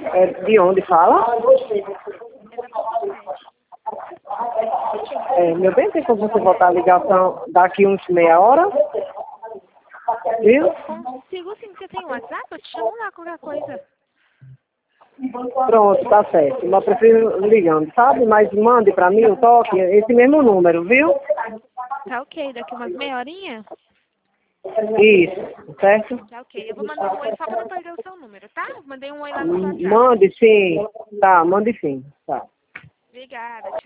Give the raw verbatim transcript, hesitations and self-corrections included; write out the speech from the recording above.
É, de onde fala? É, meu bem, tem como você voltar a ligação daqui uns meia hora? Viu? Consigo sim, você tem um WhatsApp? Eu te chamo lá, qualquer coisa. Pronto, tá certo. Mas eu prefiro ligando, sabe? Mas mande pra mim o toque, esse mesmo número, viu? Tá ok, daqui umas meia horinha? Isso, certo? Tá ok, eu vou mandar um oi só pra não perder o seu número, tá? Mandei um oi lá no seu WhatsApp. Mande sim. Tá, mande sim. Tá. Obrigada, tchau.